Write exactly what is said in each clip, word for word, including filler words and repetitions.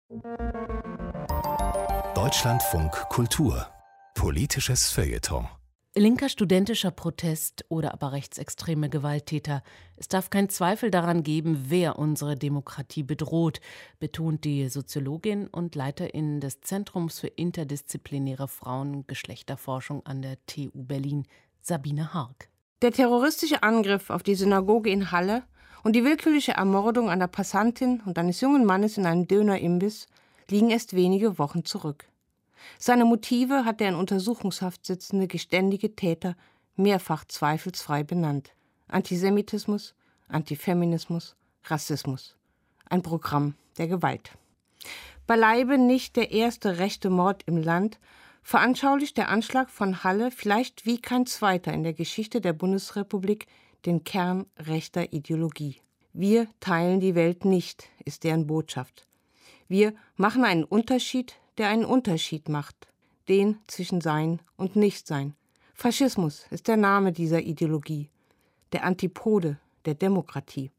Deutschlandfunk Kultur. Politisches Feuilleton. Linker studentischer Protest oder aber rechtsextreme Gewalttäter. Es darf keinen Zweifel daran geben, wer unsere Demokratie bedroht, betont die Soziologin und Leiterin des Zentrums für interdisziplinäre Frauen- und Geschlechterforschung an der T U Berlin, Sabine Hark. Der terroristische Angriff auf die Synagoge in Halle und die willkürliche Ermordung einer Passantin und eines jungen Mannes in einem Dönerimbiss liegen erst wenige Wochen zurück. Seine Motive hat der in Untersuchungshaft sitzende geständige Täter mehrfach zweifelsfrei benannt. Antisemitismus, Antifeminismus, Rassismus. Ein Programm der Gewalt. Beileibe nicht der erste rechte Mord im Land, veranschaulicht der Anschlag von Halle vielleicht wie kein zweiter in der Geschichte der Bundesrepublik den Kern rechter Ideologie. Wir teilen die Welt nicht, ist deren Botschaft. Wir machen einen Unterschied, der einen Unterschied macht, den zwischen Sein und Nichtsein. Faschismus ist der Name dieser Ideologie, der Antipode der Demokratie.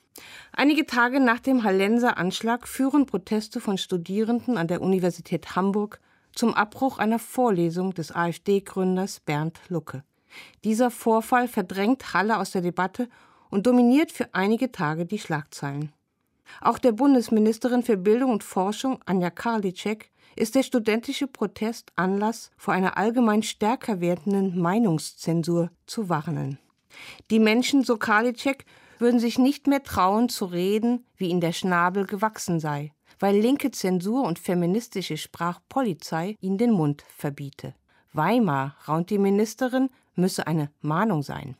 Einige Tage nach dem Hallenser Anschlag führen Proteste von Studierenden an der Universität Hamburg zum Abbruch einer Vorlesung des AfD-Gründers Bernd Lucke. Dieser Vorfall verdrängt Halle aus der Debatte und dominiert für einige Tage die Schlagzeilen. Auch der Bundesministerin für Bildung und Forschung, Anja Karliczek, ist der studentische Protest Anlass, vor einer allgemein stärker werdenden Meinungszensur zu warnen. Die Menschen, so Karliczek, würden sich nicht mehr trauen zu reden, wie ihnen der Schnabel gewachsen sei, weil linke Zensur und feministische Sprachpolizei ihnen den Mund verbiete. Weimar, raunt die Ministerin, müsse eine Mahnung sein.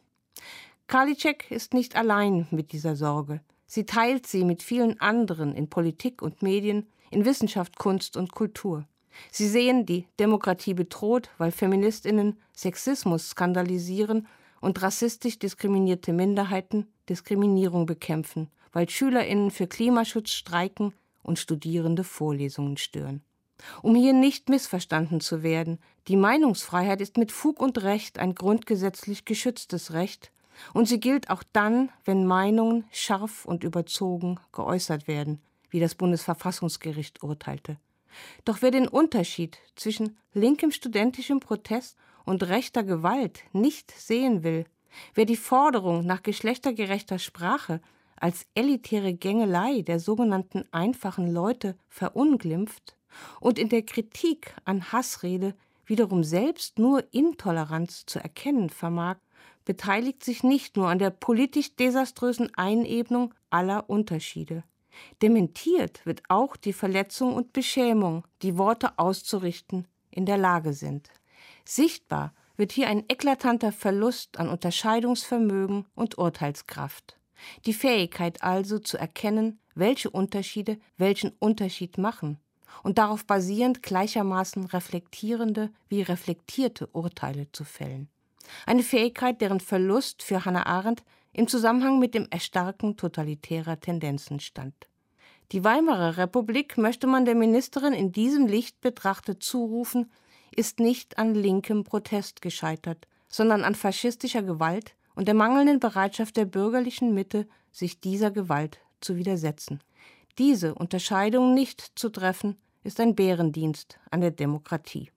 Karliczek ist nicht allein mit dieser Sorge. Sie teilt sie mit vielen anderen in Politik und Medien, in Wissenschaft, Kunst und Kultur. Sie sehen die Demokratie bedroht, weil FeministInnen Sexismus skandalisieren und rassistisch diskriminierte Minderheiten Diskriminierung bekämpfen, weil SchülerInnen für Klimaschutz streiken und Studierende Vorlesungen stören. Um hier nicht missverstanden zu werden, die Meinungsfreiheit ist mit Fug und Recht ein grundgesetzlich geschütztes Recht und sie gilt auch dann, wenn Meinungen scharf und überzogen geäußert werden, wie das Bundesverfassungsgericht urteilte. Doch wer den Unterschied zwischen linkem studentischem Protest und rechter Gewalt nicht sehen will, wer die Forderung nach geschlechtergerechter Sprache als elitäre Gängelei der sogenannten einfachen Leute verunglimpft und in der Kritik an Hassrede wiederum selbst nur Intoleranz zu erkennen vermag, beteiligt sich nicht nur an der politisch desaströsen Einebnung aller Unterschiede. Dementiert wird auch die Verletzung und Beschämung, die Worte auszurichten in der Lage sind. Sichtbar wird hier ein eklatanter Verlust an Unterscheidungsvermögen und Urteilskraft. Die Fähigkeit also zu erkennen, welche Unterschiede welchen Unterschied machen und darauf basierend gleichermaßen reflektierende wie reflektierte Urteile zu fällen. Eine Fähigkeit, deren Verlust für Hannah Arendt im Zusammenhang mit dem Erstarken totalitärer Tendenzen stand. Die Weimarer Republik, möchte man der Ministerin in diesem Licht betrachtet zurufen, ist nicht an linkem Protest gescheitert, sondern an faschistischer Gewalt und der mangelnden Bereitschaft der bürgerlichen Mitte, sich dieser Gewalt zu widersetzen. Diese Unterscheidung nicht zu treffen, ist ein Bärendienst an der Demokratie.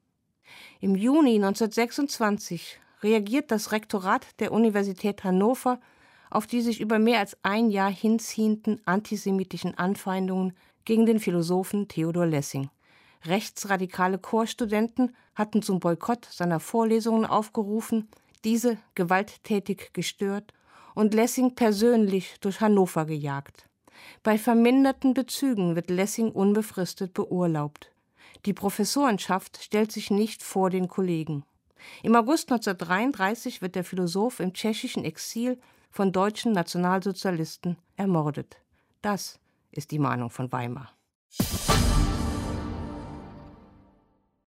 Im Juni neunzehnhundertsechsundzwanzig reagiert das Rektorat der Universität Hannover auf die sich über mehr als ein Jahr hinziehenden antisemitischen Anfeindungen gegen den Philosophen Theodor Lessing. Rechtsradikale Chorstudenten hatten zum Boykott seiner Vorlesungen aufgerufen, diese gewalttätig gestört und Lessing persönlich durch Hannover gejagt. Bei verminderten Bezügen wird Lessing unbefristet beurlaubt. Die Professorenschaft stellt sich nicht vor den Kollegen. Im August neunzehnhundertdreiunddreißig wird der Philosoph im tschechischen Exil von deutschen Nationalsozialisten ermordet. Das ist die Mahnung von Weimar.